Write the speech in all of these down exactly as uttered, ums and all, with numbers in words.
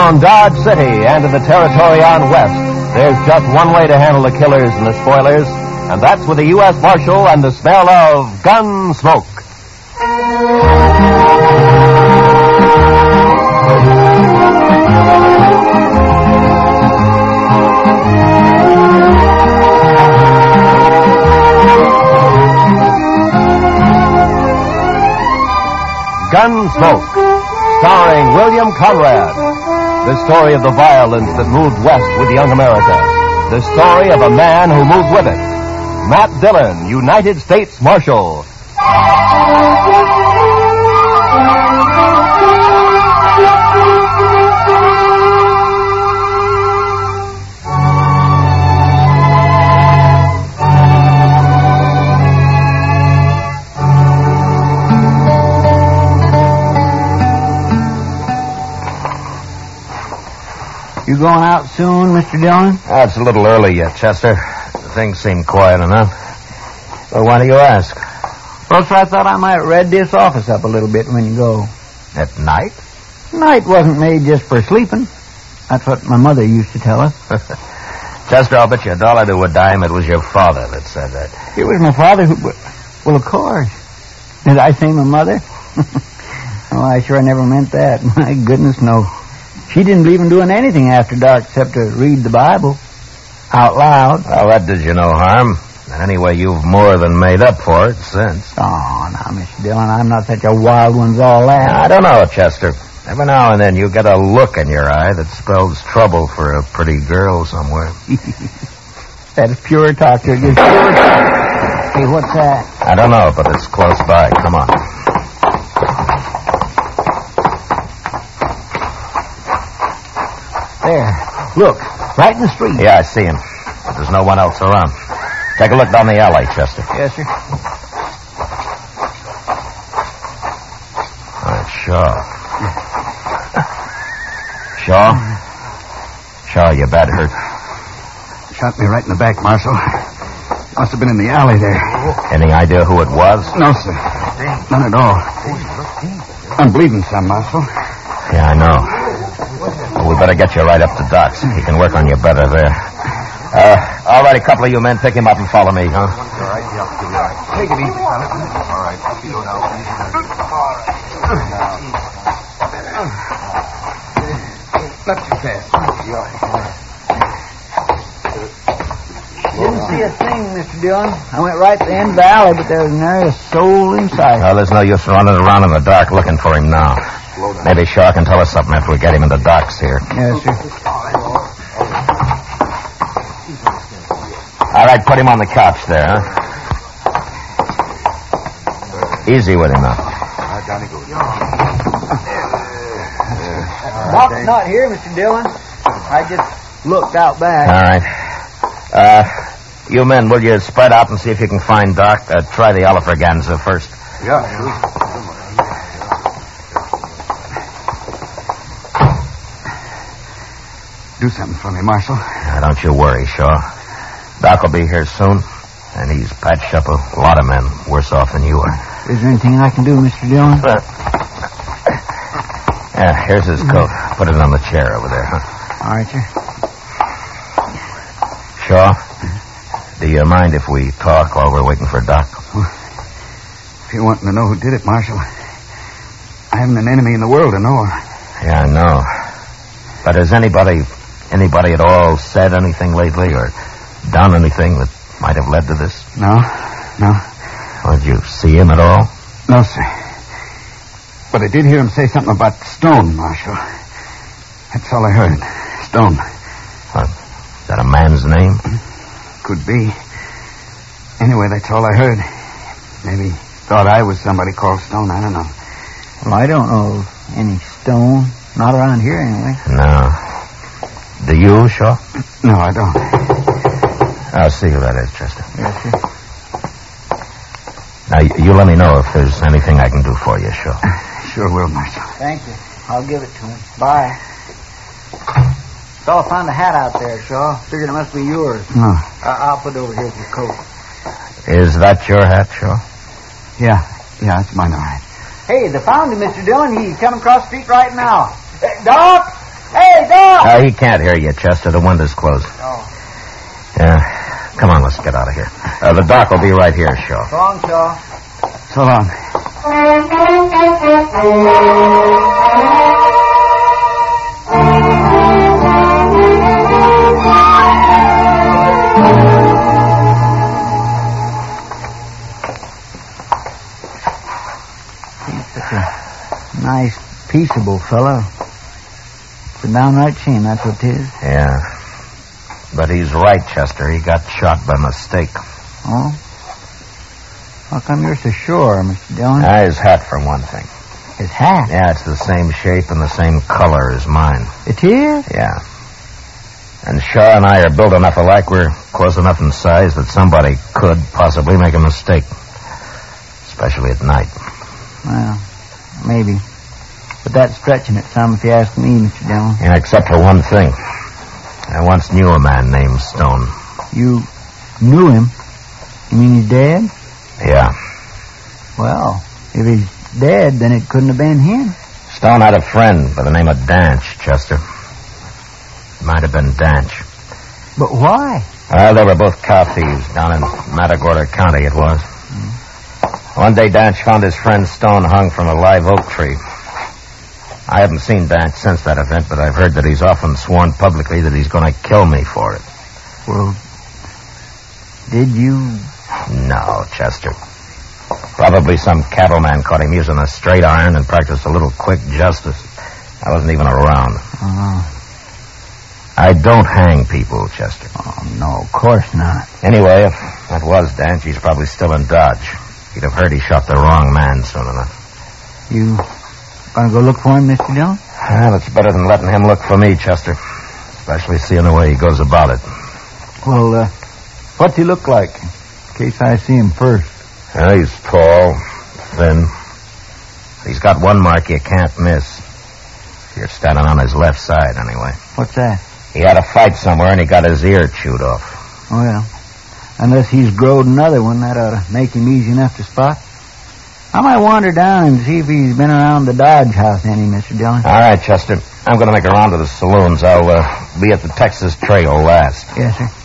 around Dodge City and in the territory on West, there's just one way to handle the killers and the spoilers, and that's with a U S Marshal and the smell of gun smoke. Gunsmoke, starring William Conrad. The story of the violence that moved west with young America. The story of a man who moved with it. Matt Dillon, United States Marshal. You going out soon, Mister Dillon? Oh, it's a little early yet, Chester. Things seem quiet enough. Well, why do you ask? Well, so I thought I might red this office up a little bit when you go. At night? Night wasn't made just for sleeping. That's what my mother used to tell us. Chester, I'll bet you a dollar to a dime it was your father that said that. It was my father who... Well, of course. Did I say my mother? Oh, I sure never meant that. My goodness, no. She didn't believe in doing anything after dark except to read the Bible out loud. Well, that did you no harm. And anyway, you've more than made up for it since. Oh, now, Mister Dillon, I'm not such a wild one's all that. I don't know, Chester. Every now and then you get a look in your eye that spells trouble for a pretty girl somewhere. That's pure talk. You're just pure talk. Hey, what's that? I don't know, but it's close by. Come on. There. Look, right in the street. Yeah, I see him. But there's no one else around. Take a look down the alley, Chester. Yes, sir. All right, Shaw. Shaw? Shaw, you bad hurt. Shot me right in the back, Marshal. Must have been in the alley there. Any idea who it was? No, sir. None at all. I'm bleeding some, Marshal. Yeah, I know. Well, we better get you right up to Doc's. He can work on you better there. Uh, all right, a couple of you men, pick him up and follow me, huh? All right, yeah, I'll give you all right. Take it easy, fella. All right, you go now. Not too fast. Didn't see a thing, Mister Dillon. I went right to the end of the alley, but there was nary a soul in sight. Well, there's no use running around in the dark looking for him now. Maybe Shaw can tell us something after we get him into Doc's here. Yes, sir. All right, put him on the couch there, huh? Easy with him now. Doc's not here, Mister Dillon. I just looked out back. All right. Uh, you men, will you spread out and see if you can find Doc? Uh, try the Alfraganza first. Yeah. Do something for me, Marshal. Now, don't you worry, Shaw. Doc will be here soon, and he's patched up a lot of men worse off than you are. Is there anything I can do, Mister Dillon? Uh, yeah, here's his coat. Put it on the chair over there, huh? All right, sir. Shaw, do you mind if we talk while we're waiting for Doc? Well, if you're wanting to know who did it, Marshal, I haven't an enemy in the world to know. Yeah, I know. But has anybody, anybody at all said anything lately or done anything that might have led to this? No, no. Well, did you see him at all? No, sir. But I did hear him say something about Stone, Marshal. That's all I heard. Stone. What? Is that a man's name? Could be. Anyway, that's all I heard. Maybe thought I was somebody called Stone. I don't know. Well, I don't know of any Stone. Not around here, anyway. No. Do you, Shaw? No, I don't. I'll see who that is, Chester. Yes, sir. Now, you, you let me know if there's anything I can do for you, Shaw. Sure will, Marshal. Thank you. I'll give it to him. Bye. Saw I found a hat out there, Shaw. Figured it must be yours. No. I- I'll put it over here with your coat. Is that your hat, Shaw? Yeah. Yeah, it's mine, all right. Hey, they found him, Mister Dillon. He's coming across the street right now. Hey, Doc! Hey, Hey, Doc! Uh, he can't hear you, Chester. The window's closed. Oh. Yeah. Come on, let's get out of here. Uh, the doc will be right here, Shaw. So long, Shaw. So long. He's such a nice, peaceable fellow. It's a downright shame, that's what it is. Yeah. But he's right, Chester. He got shot by mistake. Oh? How come you're so sure, Mister Dillon? Ah, his hat, for one thing. His hat? Yeah, it's the same shape and the same color as mine. It is? Yeah. And Shaw and I are built enough alike, we're close enough in size that somebody could possibly make a mistake. Especially at night. Well, maybe. But that's stretching it some, if you ask me, Mister Dillon. Yeah, except for one thing. I once knew a man named Stone. You knew him? You mean he's dead? Yeah. Well, if he's dead, then it couldn't have been him. Stone had a friend by the name of Danch, Chester. It might have been Danch. But why? Well, they were both cow thieves down in Matagorda County, it was. Mm. One day, Danch found his friend Stone hung from a live oak tree. I haven't seen Danch since that event, but I've heard that he's often sworn publicly that he's going to kill me for it. Well, did you? No, Chester. Probably some cattleman caught him using a straight iron and practiced a little quick justice. I wasn't even around. Oh. I don't hang people, Chester. Oh, no, of course not. Anyway, if that was Danch, he's probably still in Dodge. He'd have heard he shot the wrong man soon enough. You gonna go look for him, Mister Dillon? Well, it's better than letting him look for me, Chester. Especially seeing the way he goes about it. Well, uh, what's he look like? In case I see him first. Well, he's tall, thin. He's got one mark you can't miss. You're standing on his left side, anyway. What's that? He had a fight somewhere, and he got his ear chewed off. Oh, well. Unless he's growed another one, that ought to make him easy enough to spot. I might wander down and see if he's been around the Dodge house any, Mister Dillon. All right, Chester. I'm going to make a round of the saloons. I'll uh, be at the Texas Trail last. Yes, sir.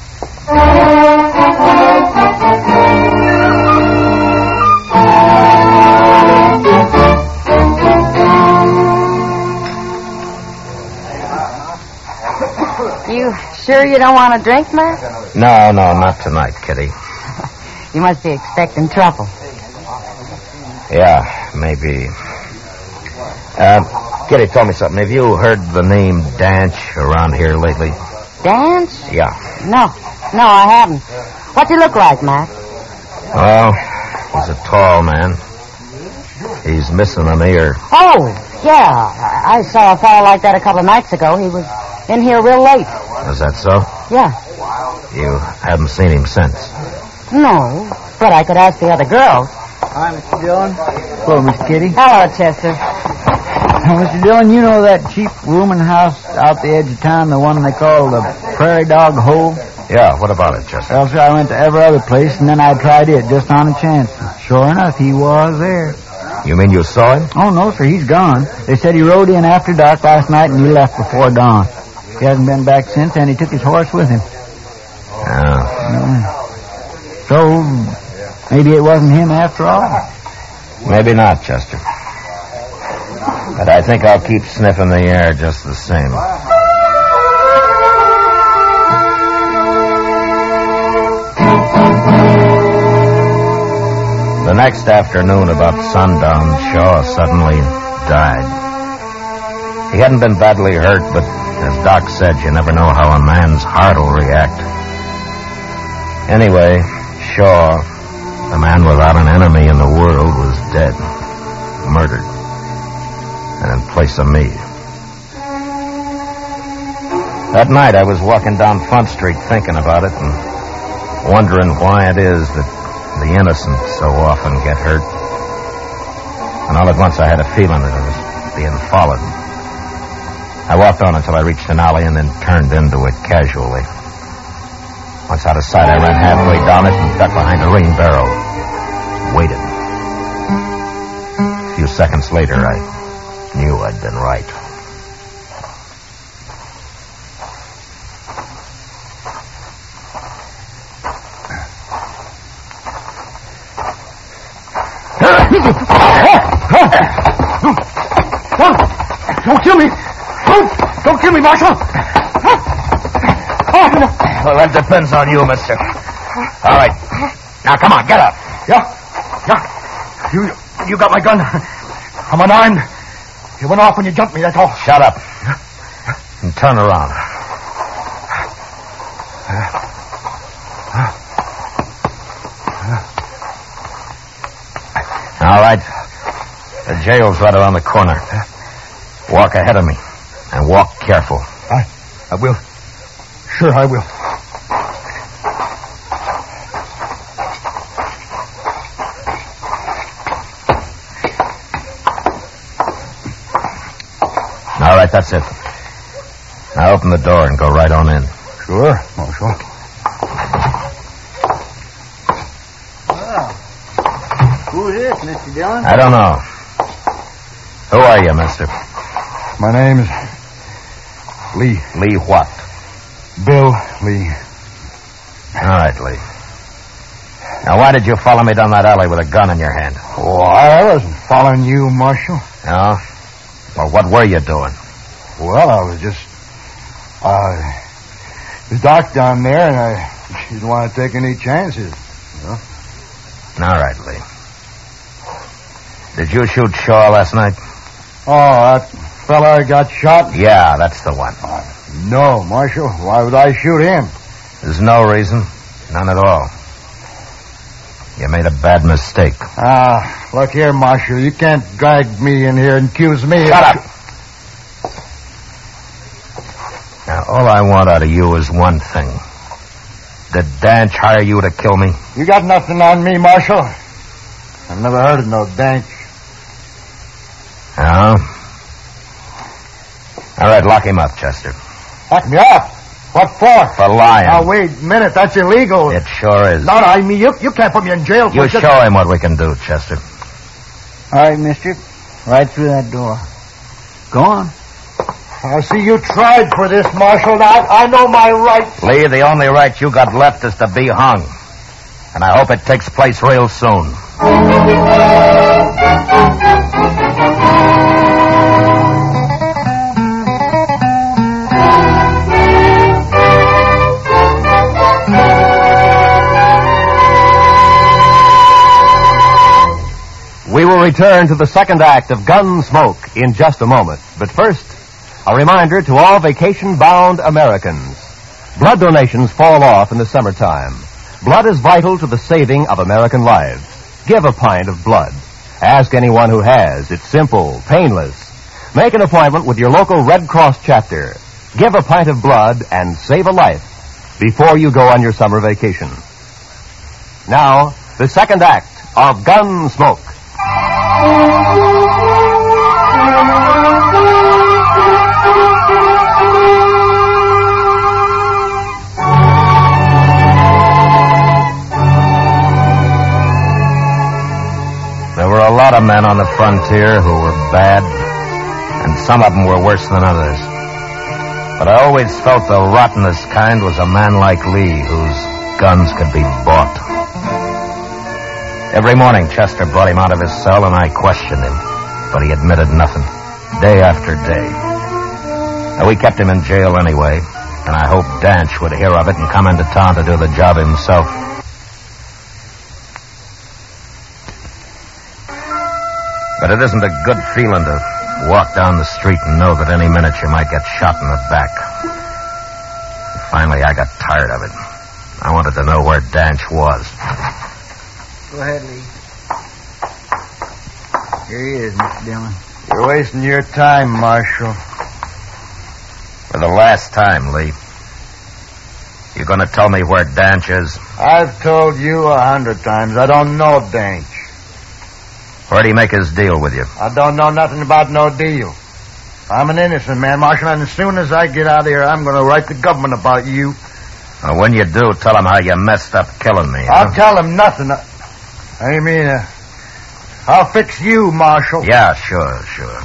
You sure you don't want a drink, Matt? No, no, not tonight, Kitty. You must be expecting trouble. Yeah, maybe. Uh, Kitty, tell me something. Have you heard the name Danch around here lately? Dance? Yeah. No. No, I haven't. What's he look like, Matt? Well, he's a tall man. He's missing an ear. Oh, yeah. I I saw a fellow like that a couple of nights ago. He was in here real late. Is that so? Yeah. You haven't seen him since? No, but I could ask the other girls. Hi, Mister Dillon. Hello, Miss Kitty. Hello, Chester. Now, Mister Dillon, you know that cheap rooming house out the edge of town, the one they call the Prairie Dog Hole? Yeah, what about it, Chester? Well, sir, I went to every other place, and then I tried it just on a chance. Sure enough, he was there. You mean you saw him? Oh, no, sir, he's gone. They said he rode in after dark last night, and he left before dawn. He hasn't been back since, and he took his horse with him. Yeah. Yeah. So, maybe it wasn't him after all. Maybe not, Chester. But I think I'll keep sniffing the air just the same. The next afternoon, about sundown, Shaw suddenly died. He hadn't been badly hurt, but as Doc said, you never know how a man's heart will react. Anyway, Shaw, the man without an enemy in the world, was dead. Murdered. And in place of me. That night I was walking down Front Street thinking about it and wondering why it is that the innocent so often get hurt. And all at once I had a feeling that I was being followed. I walked on until I reached an alley and then turned into it casually. Once out of sight, I ran halfway down it and ducked behind a ring barrel. Waited. A few seconds later, I knew I'd been right. Don't, don't kill me. Don't, don't kill me, Marshal. Well, that depends on you, mister. All right. Now, come on, get up. Yeah, yeah. You, you got my gun. I'm unarmed. You went off when you jumped me, that's all. Shut up. And turn around. All right. The jail's right around the corner. Walk ahead of me. And walk careful. I, I will. Sure, I will. All right, that's it. Now open the door and go right on in. Sure, Marshal. Well, who is this, Mister Dillon? I don't know. Who are you, mister? My name's Lee. Lee what? Bill Lee. All right, Lee. Now, why did you follow me down that alley with a gun in your hand? Oh, I wasn't following you, Marshal. No? Well, what were you doing? Well, I was just... Uh, it was dark down there, and I didn't want to take any chances. You know? All right, Lee. Did you shoot Shaw last night? Oh, that fella got shot? Yeah, that's the one. Uh, no, Marshal. Why would I shoot him? There's no reason. None at all. You made a bad mistake. Ah, look here, Marshal. You can't drag me in here and accuse me. Shut up! Now, all I want out of you is one thing. Did Danch hire you to kill me? You got nothing on me, Marshal. I've never heard of no Danch. No? All right, lock him up, Chester. Lock me up? What for? For lying. Now, wait a minute. That's illegal. It sure is. No, no, I mean, you, you can't put me in jail for You just... show him what we can do, Chester. All right, mister. Right through that door. Go on. I see you tried for this, Marshal. Now, I know my rights. Lee, the only right you got left is to be hung. And I hope it takes place real soon. We will return to the second act of Gunsmoke in just a moment. But first, a reminder to all vacation-bound Americans. Blood donations fall off in the summertime. Blood is vital to the saving of American lives. Give a pint of blood. Ask anyone who has. It's simple, painless. Make an appointment with your local Red Cross chapter. Give a pint of blood and save a life before you go on your summer vacation. Now, the second act of Gunsmoke. There were a lot of men on the frontier who were bad, and some of them were worse than others. But I always felt the rottenest kind was a man like Lee, whose guns could be bought. Every morning, Chester brought him out of his cell, and I questioned him. But he admitted nothing, day after day. And we kept him in jail anyway, and I hoped Danch would hear of it and come into town to do the job himself. But it isn't a good feeling to walk down the street and know that any minute you might get shot in the back. Finally, I got tired of it. I wanted to know where Danch was. Go ahead, Lee. Here he is, Mister Dillon. You're wasting your time, Marshal. For the last time, Lee. You going to tell me where Danch is? I've told you a hundred times. I don't know Danch. Where'd he make his deal with you? I don't know nothing about no deal. I'm an innocent man, Marshal, and as soon as I get out of here, I'm going to write the government about you. Well, when you do, tell him how you messed up killing me. I'll huh? tell him nothing. I, I mean, uh, I'll fix you, Marshal. Yeah, sure, sure.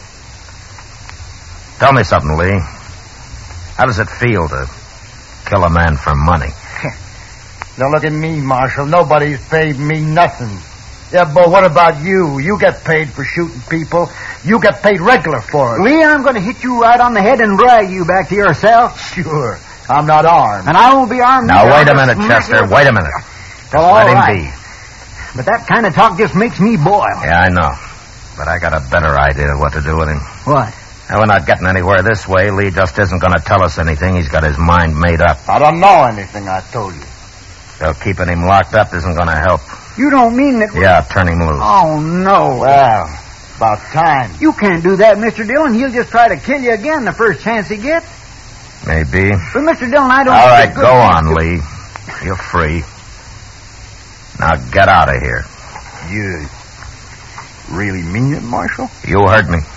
Tell me something, Lee. How does it feel to kill a man for money? Don't look at me, Marshal. Nobody's paid me nothing. Yeah, but what about you? You get paid for shooting people. You get paid regular for it. Lee, I'm going to hit you right on the head and drag you back to your cell. Sure. I'm not armed. And I won't be armed. Now, either. wait a I'll minute, just smack Chester. you. Wait a minute. Just Well, let all him right. be. But that kind of talk just makes me boil. Yeah, I know. But I got a better idea of what to do with him. What? Now, we're not getting anywhere this way. Lee just isn't going to tell us anything. He's got his mind made up. I don't know anything, I told you. So keeping him locked up isn't going to help. You don't mean that... Yeah, turn him loose. Oh, no. Well, about time. You can't do that, Mister Dillon. He'll just try to kill you again the first chance he gets. Maybe. But, Mister Dillon, I don't... All think right, it's good go for on, you to- Lee. You're free. Now get out of here. You really mean it, Marshal? You heard me.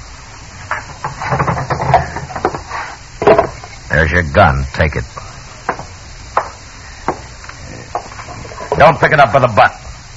There's your gun. Take it. Don't pick it up with a butt.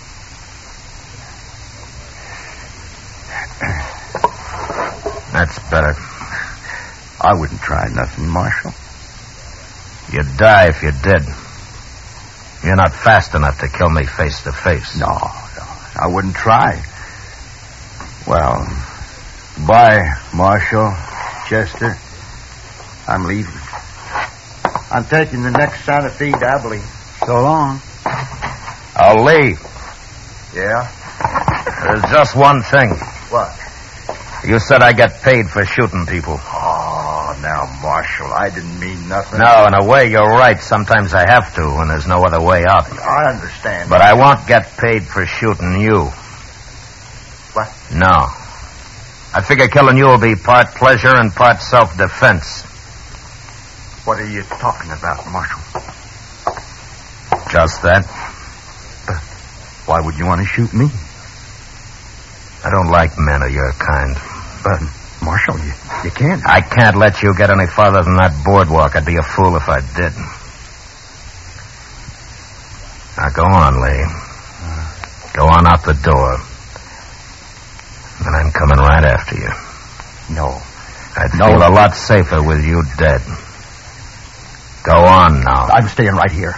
That's better. I wouldn't try nothing, Marshal. You'd die if you did. You're not fast enough to kill me face to face. No, no, I wouldn't try. Well, bye, Marshal, Chester. I'm leaving. I'm taking the next Santa Fe to Abilene. So long. Oh, Lee, Yeah? there's just one thing. What? You said I get paid for shooting people. Oh, now, Marshal, I didn't mean nothing. No, in a way, you're right. Sometimes I have to when there's no other way out. I understand. But I won't get paid for shooting you. What? No. I figure killing you will be part pleasure and part self-defense. What are you talking about, Marshal? Just that. Why would you want to shoot me? I don't like men of your kind. But, Marshal, you, you can't. I can't let you get any farther than that boardwalk. I'd be a fool if I did. Now, go on, Lee. Go on out the door. And I'm coming right after you. No. I'd No. feel a lot safer with you dead. Go on now. I'm staying right here.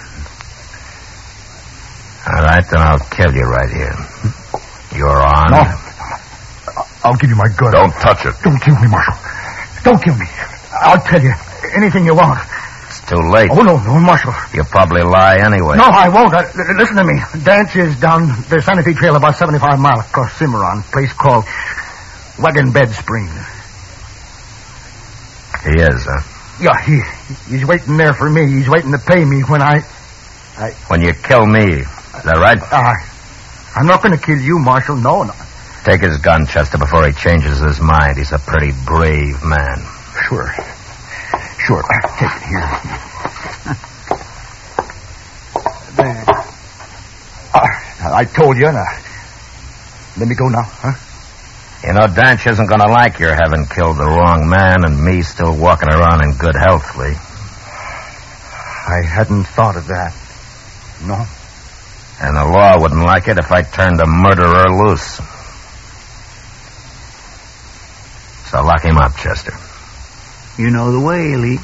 All right, then I'll kill you right here. You're on. No. I'll give you my gun. Don't touch it. Don't kill me, Marshal. Don't kill me. I'll tell you anything you want. It's too late. Oh, no, no, Marshal. You'll probably lie anyway. No, I won't. Uh, l- listen to me. Dance is down the Santa Fe Trail about seventy-five miles across Cimarron, a place called Wagon Bed Springs. He is, huh? Yeah, he, he's waiting there for me. He's waiting to pay me when I... When you kill me. Is that right? Uh, I'm not going to kill you, Marshal. No, no. Take his gun, Chester, before he changes his mind. He's a pretty brave man. Sure. Sure. Uh, take it here. There. Uh, I told you. Now, let me go now, huh? You know, Danch isn't going to like your having killed the wrong man and me still walking around in good health, Lee. I hadn't thought of that. No. And the law wouldn't like it if I turned a murderer loose. So lock him up, Chester. You know the way, Lee.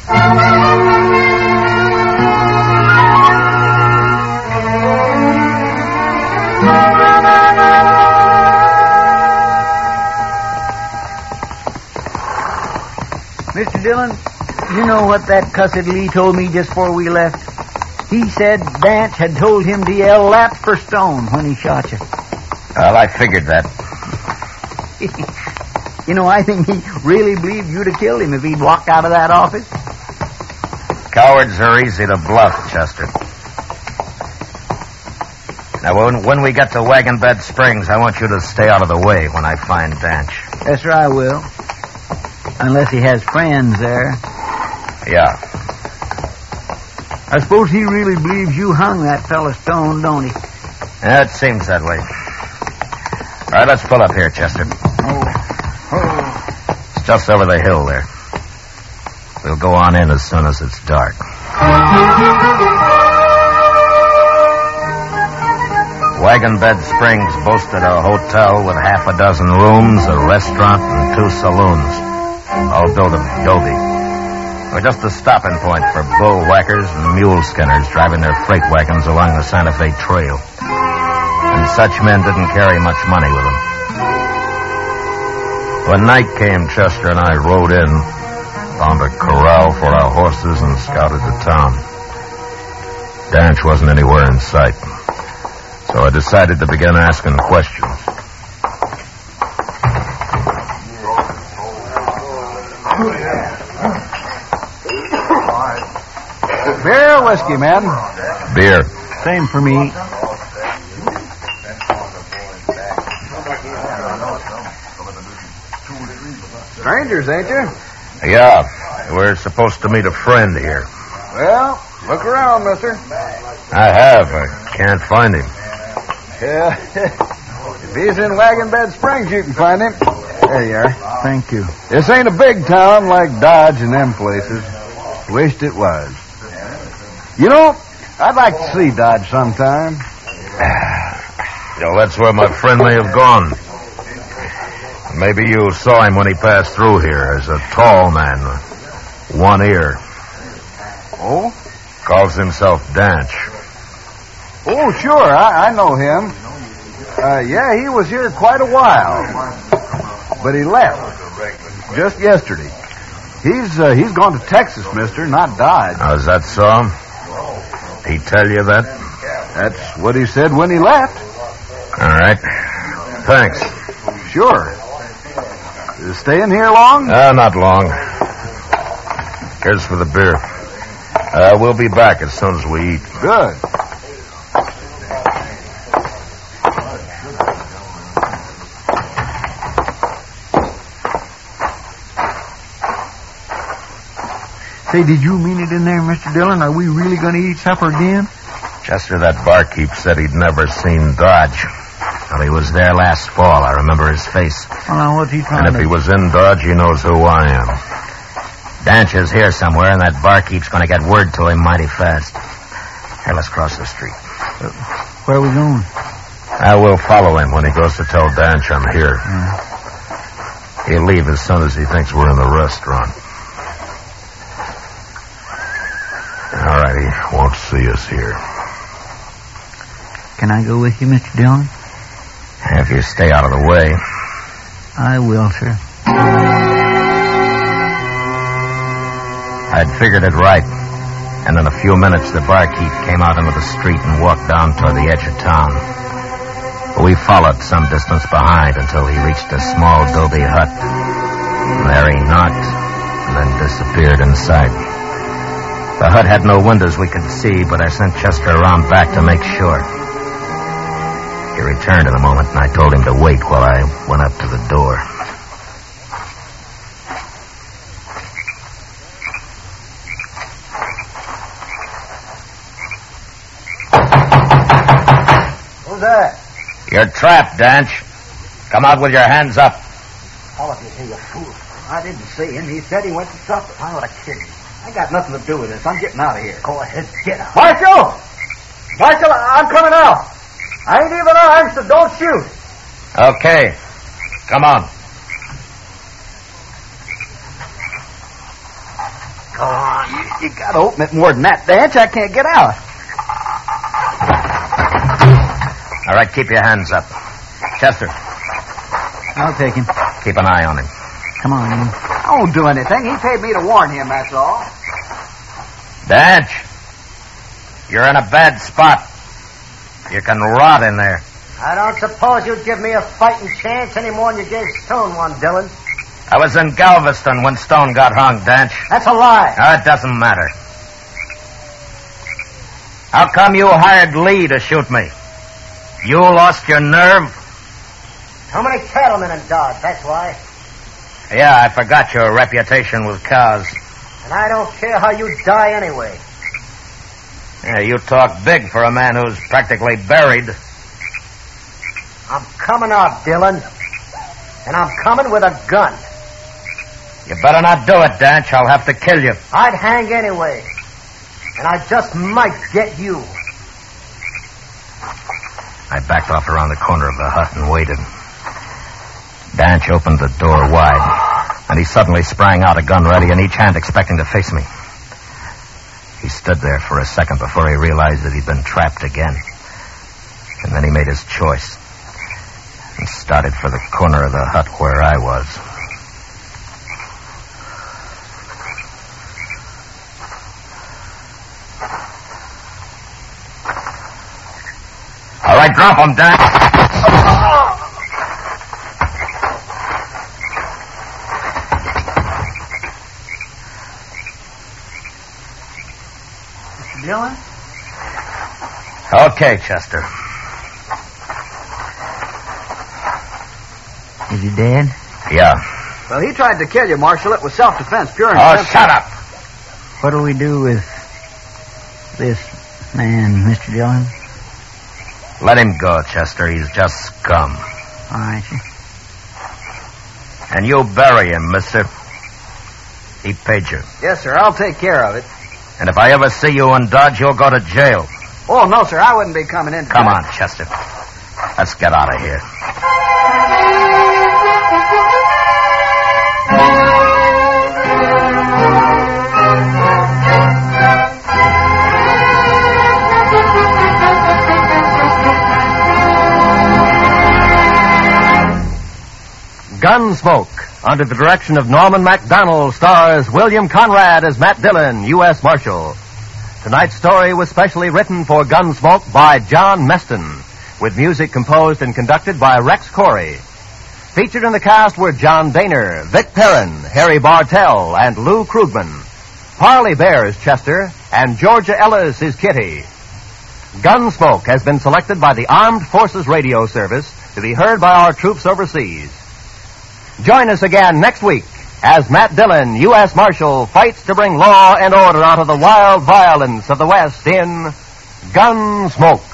Mister Dillon, you know what that cussed Lee told me just before we left? He said Dance had told him to yell lap for stone when he shot you. Well, I figured that. You know, I think he really believed you'd have killed him if he'd walked out of that office. Cowards are easy to bluff, Chester. Now, when, when we get to Wagon Bed Springs, I want you to stay out of the way when I find Danch. Yes, sir, I will. Unless he has friends there. Yeah. I suppose he really believes you hung that fella Stone, don't he? Yeah, it seems that way. All right, let's pull up here, Chester. Oh. Oh. It's just over the hill there. We'll go on in as soon as it's dark. Wagon Bed Springs boasted a hotel with half a dozen rooms, a restaurant, and two saloons, all built of adobe. We're just a stopping point for bull whackers and mule skinners driving their freight wagons along the Santa Fe Trail. and such men didn't carry much money with them. When night came, Chester and I rode in, found a corral for our horses, and scouted the town. Danch wasn't anywhere in sight, so I decided to begin asking questions. Beer or whiskey, man? Beer. Same for me. Strangers, ain't you? Yeah, we're supposed to meet a friend here. Well, look around, mister. I have. I can't find him. Yeah. If he's in Wagon Bed Springs, you can find him. There you are. Thank you. This ain't a big town like Dodge and them places. Wished it was. You know, I'd like to see Dodge sometime. You know, that's where my friend may have gone. Maybe you saw him when he passed through here as a tall man with one ear. Oh? Calls himself Danch. Oh, sure. I, I know him. Uh, yeah, he was here quite a while. But he left. Just yesterday. He's uh, he's gone to Texas, mister, not Dodge. Oh, is that so? He tell you that? That's what he said when he left. All right. Thanks. Sure. You staying here long? Uh, not long. Here's for the beer. Uh, we'll be back as soon as we eat. Good. Say, did you mean it in there, Mister Dillon? Are we really going to eat supper again? Chester, that barkeep said he'd never seen Dodge. Well, he was there last fall. I remember his face. Well, now, what's he trying And if to... he was in Dodge, he knows who I am. Danch is here somewhere, and that barkeep's going to get word to him mighty fast. Here, let's cross the street. Uh, where are we going? I will follow him when he goes to tell Danch I'm here. Yeah. He'll leave as soon as he thinks we're in the restaurant. All right, he won't see us here. Can I go with you, Mister Dillon? If you stay out of the way. I will, sir. I'd figured it right. And in a few minutes, the barkeep came out into the street and walked down toward the edge of town. We followed some distance behind until he reached a small adobe hut. There he knocked and then disappeared inside. The hut had no windows we could see, but I sent Chester around back to make sure. He returned in a moment, and I told him to wait while I went up to the door. Who's that? You're trapped, Danch. Come out with your hands up. All of you here, you fool. I didn't see him. He said he went to supper. I ought to kill you. I got nothing to do with this. I'm getting out of here. Go ahead, get out. Marshal! Marshal, I'm coming out. I ain't even armed, so don't shoot. Okay. Come on. Go on. You, you got to open it more than that, Danch. I can't get out. All right, keep your hands up. Chester, I'll take him. keep an eye on him. Come on, Ian. I won't do anything. He paid me to warn him, that's all. Danch, you're in a bad spot. You can rot in there. I don't suppose you'd give me a fighting chance any more than you gave Stone one, Dillon. I was in Galveston when Stone got hung, Danch. That's a lie. Oh, it doesn't matter. How come you hired Lee to shoot me? You lost your nerve? Too many cattlemen in Dodge, that's why. Yeah, I forgot your reputation with cows. And I don't care how you die anyway. Yeah, you talk big for a man who's practically buried. I'm coming out, Dillon. And I'm coming with a gun. You better not do it, Danch. I'll have to kill you. I'd hang anyway. And I just might get you. I backed off around the corner of the hut and waited. Danch opened the door wide, and he suddenly sprang out, a gun ready in each hand, expecting to face me. He stood there for a second before he realized that he'd been trapped again. And then he made his choice and started for the corner of the hut where I was. All right, drop him, Dan. Mister Dillon? Okay, Chester. Is he dead? Yeah. Well, he tried to kill you, Marshal. It was self-defense, pure and Oh, simple. shut up! What do we do with this man, Mister Dillon? Let him go, Chester. He's just scum. All right, sir. And you bury him, mister. He paid you. Yes, sir. I'll take care of it. And if I ever see you in Dodge, you'll go to jail. Oh, no, sir. I wouldn't be coming in. Come on, Chester. Let's get out of here. Gunsmoke, under the direction of Norman Macdonald, stars William Conrad as Matt Dillon, U S Marshal. Tonight's story was specially written for Gunsmoke by John Meston, with music composed and conducted by Rex Corey. Featured in the cast were John Daner, Vic Perrin, Harry Bartell, and Lou Krugman. Parley Bear is Chester, and Georgia Ellis is Kitty. Gunsmoke has been selected by the Armed Forces Radio Service to be heard by our troops overseas. Join us again next week as Matt Dillon, U S Marshal, fights to bring law and order out of the wild violence of the West in Gunsmoke.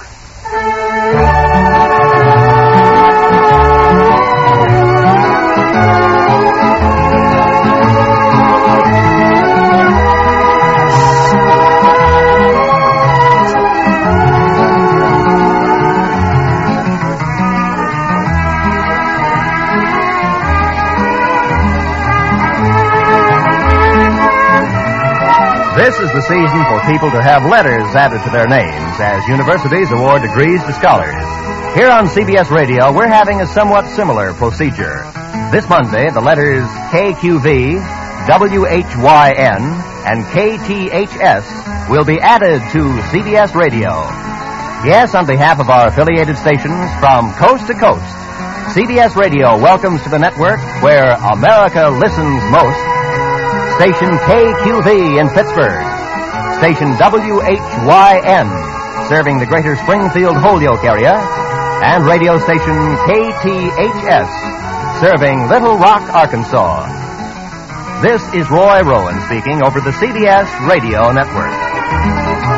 This is the season for people to have letters added to their names as universities award degrees to scholars. Here on C B S Radio, we're having a somewhat similar procedure. This Monday, the letters K Q V, W H Y N, and K T H S will be added to C B S Radio. Yes, on behalf of our affiliated stations from coast to coast, C B S Radio welcomes to the network where America listens most. Station K Q V in Pittsburgh. Station W H Y N, serving the greater Springfield-Holyoke area. And radio station K T H S, serving Little Rock, Arkansas. This is Roy Rowan speaking over the C B S Radio Network.